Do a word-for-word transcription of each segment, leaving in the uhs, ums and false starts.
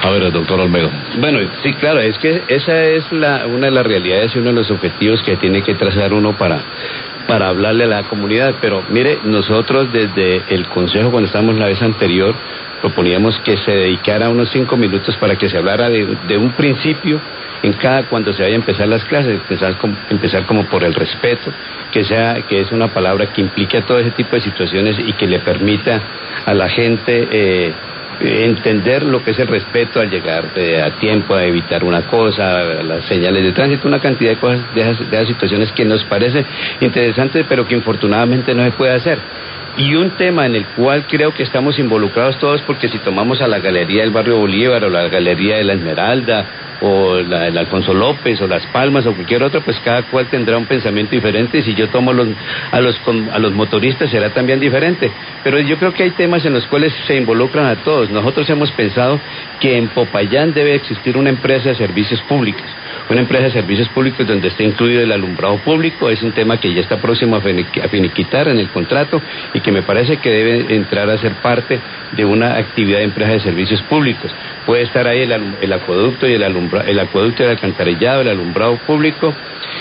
A ver, doctor Olmedo. Bueno, sí, claro, es que esa es la, una de las realidades y uno de los objetivos que tiene que trazar uno para, para hablarle a la comunidad. Pero mire, nosotros desde el Consejo, cuando estábamos la vez anterior, proponíamos que se dedicara unos cinco minutos para que se hablara de, de un principio en cada cuando se vaya a empezar las clases, empezar como, empezar como por el respeto, que sea que es una palabra que implique a todo ese tipo de situaciones y que le permita a la gente eh, entender lo que es el respeto al llegar eh, a tiempo, a evitar una cosa, las señales de tránsito, una cantidad de cosas, de esas, de esas situaciones que nos parece interesantes, pero que infortunadamente no se puede hacer. Y un tema en el cual creo que estamos involucrados todos, porque si tomamos a la Galería del Barrio Bolívar o la Galería de la Esmeralda o la, el Alfonso López o Las Palmas o cualquier otra, pues cada cual tendrá un pensamiento diferente, y si yo tomo los, a, los, a los motoristas será también diferente. Pero yo creo que hay temas en los cuales se involucran a todos. Nosotros hemos pensado que en Popayán debe existir una empresa de servicios públicos. Una empresa de servicios públicos donde esté incluido el alumbrado público. Es un tema que ya está próximo a finiquitar en el contrato y que me parece que debe entrar a ser parte de una actividad de empresa de servicios públicos. Puede estar ahí el, el acueducto y el alumbrado, el acueducto y el alcantarillado, el alumbrado público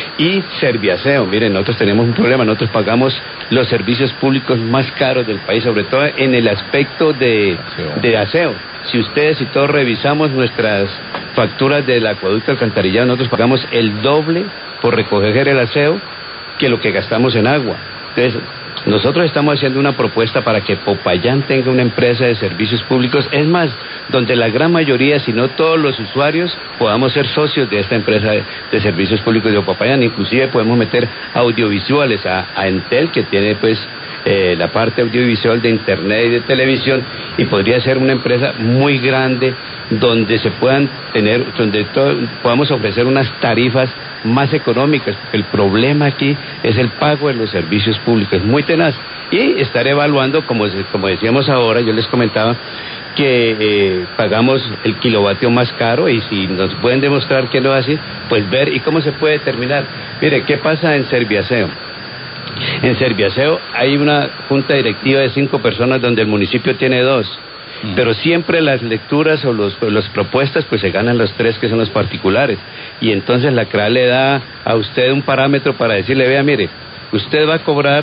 y Serviaseo. Miren, nosotros tenemos un problema, nosotros pagamos los servicios públicos más caros del país, sobre todo en el aspecto de, de aseo. Si ustedes y todos revisamos nuestras facturas del acueducto alcantarillado, nosotros pagamos el doble por recoger el aseo que lo que gastamos en agua. Entonces, nosotros estamos haciendo una propuesta para que Popayán tenga una empresa de servicios públicos, es más, donde la gran mayoría, si no todos los usuarios, podamos ser socios de esta empresa de, de servicios públicos de Popayán. Inclusive podemos meter audiovisuales a, a Entel, que tiene pues eh, la parte audiovisual de internet y de televisión, y podría ser una empresa muy grande donde se puedan tener, donde todo, podamos ofrecer unas tarifas más económicas. El problema aquí es el pago de los servicios públicos, muy tenaz, y estar evaluando, como, como decíamos ahora, yo les comentaba que eh, pagamos el kilovatio más caro, y si nos pueden demostrar que lo hacen, pues ver y cómo se puede determinar. Mire, ¿qué pasa en Serviaseo? En Serviaseo hay una junta directiva de cinco personas donde el municipio tiene dos. Pero siempre las lecturas o los, las propuestas pues se ganan los tres que son los particulares, y entonces la C R A le da a usted un parámetro para decirle, vea, mire, usted va a cobrar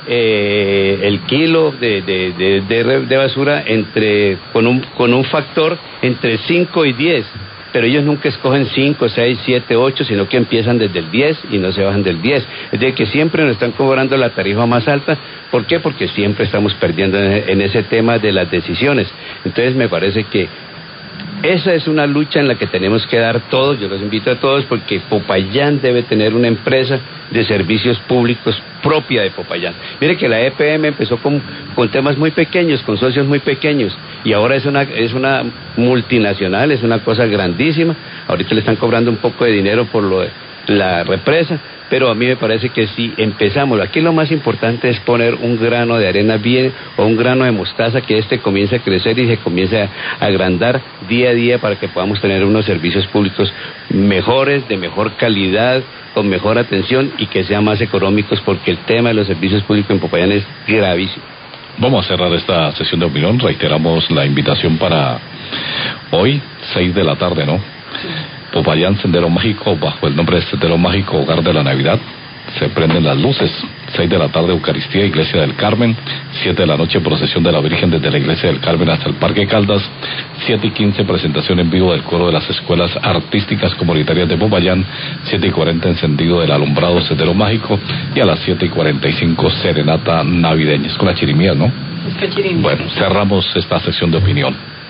eh, el kilo de, de, de, de, de basura entre con un, con un factor entre cinco y diez, pero ellos nunca escogen cinco, seis, siete, ocho, sino que empiezan desde el diez y no se bajan del diez. Es decir, que siempre nos están cobrando la tarifa más alta. ¿Por qué? Porque siempre estamos perdiendo en ese tema de las decisiones. Entonces me parece que esa es una lucha en la que tenemos que dar todos. Yo los invito a todos, porque Popayán debe tener una empresa de servicios públicos propia de Popayán. Mire que la E P M empezó con, con temas muy pequeños, con socios muy pequeños, y ahora es una, es una multinacional, es una cosa grandísima. Ahorita le están cobrando un poco de dinero por lo de la represa, pero a mí me parece que si empezamos, aquí lo más importante es poner un grano de arena bien, o un grano de mostaza, que este comience a crecer y se comience a agrandar día a día, para que podamos tener unos servicios públicos mejores, de mejor calidad, con mejor atención, y que sean más económicos, porque el tema de los servicios públicos en Popayán es gravísimo. Vamos a cerrar esta sesión de opinión. Reiteramos la invitación para hoy, seis de la tarde, ¿no? Sí. Popayán, Sendero Mágico, bajo el nombre de Sendero Mágico Hogar de la Navidad. Se prenden las luces. Seis de la tarde, Eucaristía, Iglesia del Carmen. Siete de la noche, procesión de la Virgen desde la Iglesia del Carmen hasta el Parque Caldas. Siete y quince, presentación en vivo del coro de las escuelas artísticas comunitarias de Popayán. Siete y cuarenta, encendido del alumbrado Sendero Mágico. Y a las siete y cuarenta y cinco, serenata navideña. Es con la chirimía, ¿no? Es con chirimía. Bueno, cerramos esta sesión de opinión.